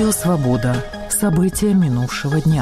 Радио «Свобода». События минувшего дня.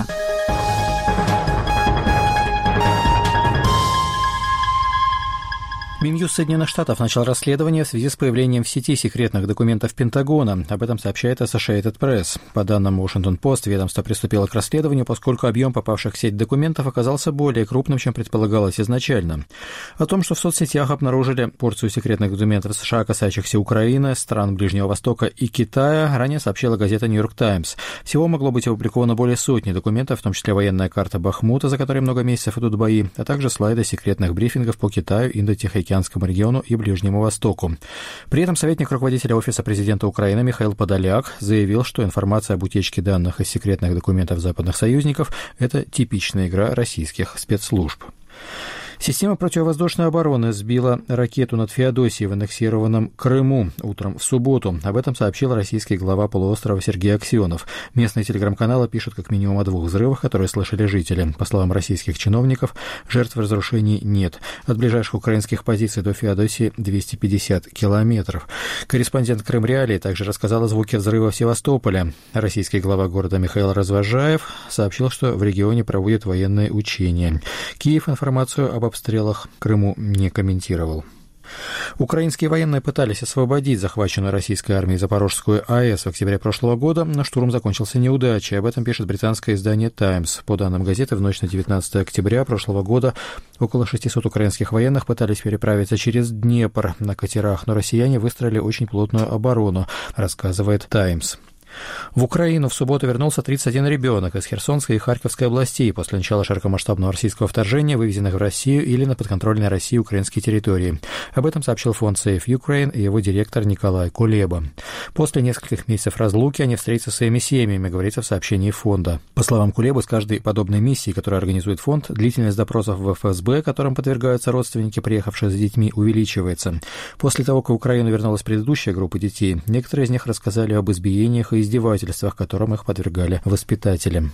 Минюст Соединенных Штатов начал расследование в связи с появлением в сети секретных документов Пентагона. Об этом сообщает Associated Press. По данным Washington Post, ведомство приступило к расследованию, поскольку объем попавших в сеть документов оказался более крупным, чем предполагалось изначально. О том, что в соцсетях обнаружили порцию секретных документов США, касающихся Украины, стран Ближнего Востока и Китая, ранее сообщила газета New York Times. Всего могло быть опубликовано более сотни документов, в том числе военная карта Бахмута, за которой много месяцев идут бои, а также слайды секретных брифингов по Китаю, Индо-Тихоокеанскому региону и Ближнему Востоку. При этом советник руководителя Офиса президента Украины Михаил Подоляк заявил, что информация об утечке данных из секретных документов западных союзников – это типичная игра российских спецслужб. Система противовоздушной обороны сбила ракету над Феодосией в аннексированном Крыму утром в субботу. Об этом сообщил российский глава полуострова Сергей Аксенов. Местные телеграм-каналы пишут как минимум о 2 взрывах, которые слышали жители. По словам российских чиновников, жертв разрушений нет. От ближайших украинских позиций до Феодосии 250 километров. Корреспондент Крымреалии также рассказал о звуке взрыва в Севастополе. Российский глава города Михаил Развожаев сообщил, что в регионе проводят военные учения. Киев информацию об обстрелах в Крыму не комментировал. Украинские военные пытались освободить захваченную российской армией Запорожскую АЭС в октябре прошлого года, но штурм закончился неудачей. Об этом пишет британское издание «Таймс». По данным газеты, в ночь на 19 октября прошлого года около 600 украинских военных пытались переправиться через Днепр на катерах, но россияне выстроили очень плотную оборону, рассказывает «Таймс». В Украину в субботу вернулся 31 ребенок из Херсонской и Харьковской областей после начала широкомасштабного российского вторжения, вывезенных в Россию или на подконтрольной России украинские территории. Об этом сообщил фонд Save Ukraine и его директор Николай Кулеба. После нескольких месяцев разлуки они встретятся со своими семьями, говорится в сообщении фонда. По словам Кулебы, с каждой подобной миссией, которую организует фонд, длительность допросов в ФСБ, которым подвергаются родственники, приехавшие с детьми, увеличивается. После того, как в Украину вернулась предыдущая группа детей, некоторые из них рассказали об избиениях и издевательствах, которым их подвергали воспитатели.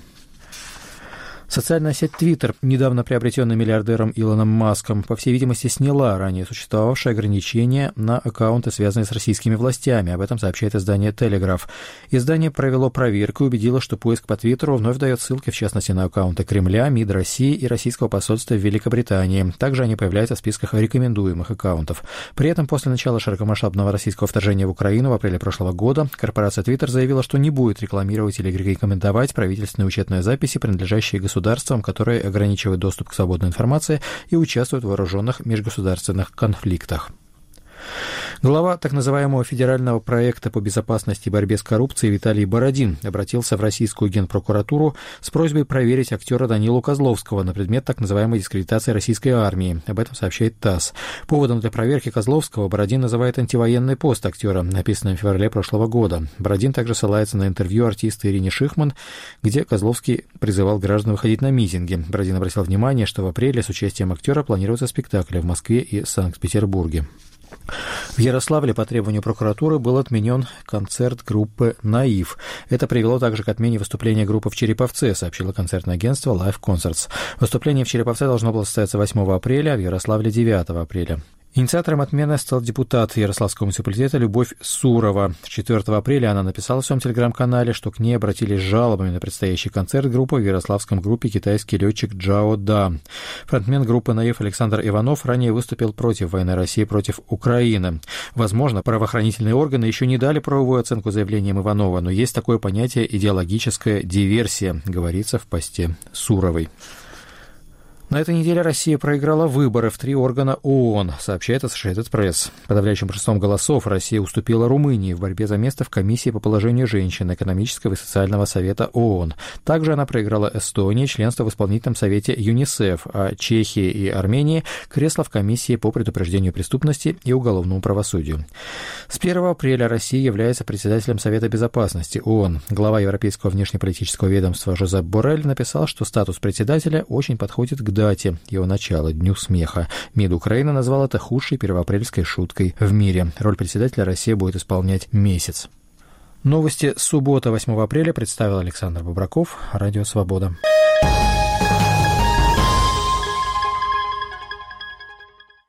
Социальная сеть Twitter, недавно приобретенная миллиардером Илоном Маском, по всей видимости, сняла ранее существовавшие ограничения на аккаунты, связанные с российскими властями. Об этом сообщает издание «Телеграф». Издание провело проверку и убедило, что поиск по Твиттеру вновь дает ссылки, в частности, на аккаунты Кремля, МИД России и российского посольства в Великобритании. Также они появляются в списках рекомендуемых аккаунтов. При этом после начала широкомасштабного российского вторжения в Украину в апреле прошлого года корпорация Twitter заявила, что не будет рекламировать или рекомендовать правительственные учетные записи, принадлежащие государствам, которые ограничивают доступ к свободной информации и участвуют в вооруженных межгосударственных конфликтах. Глава так называемого федерального проекта по безопасности и борьбе с коррупцией Виталий Бородин обратился в российскую генпрокуратуру с просьбой проверить актера Данилу Козловского на предмет так называемой дискредитации российской армии. Об этом сообщает ТАСС. Поводом для проверки Козловского Бородин называет антивоенный пост актера, написанный в феврале прошлого года. Бородин также ссылается на интервью артиста Ирине Шихман, где Козловский призывал граждан выходить на митинги. Бородин обратил внимание, что в апреле с участием актера планируются спектакли в Москве и Санкт-Петербурге. В Ярославле по требованию прокуратуры был отменен концерт группы «Наив». Это привело также к отмене выступления группы в Череповце, сообщило концертное агентство Live Concerts. Выступление в Череповце должно было состояться 8 апреля, а в Ярославле 9 апреля. Инициатором отмены стал депутат Ярославского муниципалитета Любовь Сурова. 4 апреля она написала в своем телеграм-канале, что к ней обратились с жалобами на предстоящий концерт группы в ярославском группе «Китайский летчик Джао Да». Фронтмен группы «Наив» Александр Иванов ранее выступил против войны России против Украины. Возможно, правоохранительные органы еще не дали правовую оценку заявлениям Иванова, но есть такое понятие «идеологическая диверсия», говорится в посте Суровой. На этой неделе Россия проиграла выборы в 3 органа ООН, сообщает Associated Press. Подавляющим большинством голосов Россия уступила Румынии в борьбе за место в комиссии по положению женщин Экономического и социального совета ООН. Также она проиграла Эстонии членство в исполнительном совете ЮНИСЕФ, а Чехии и Армении – кресло в комиссии по предупреждению преступности и уголовному правосудию. С 1 апреля Россия является председателем Совета безопасности ООН. Глава Европейского внешнеполитического ведомства Жозеп Боррель написал, что статус председателя очень подходит к дате его начала, Дню смеха. МИД Украины назвал это худшей первоапрельской шуткой в мире. Роль председателя Россия будет исполнять месяц. Новости с субботы, 8 апреля, представил Александр Бобраков, Радио «Свобода».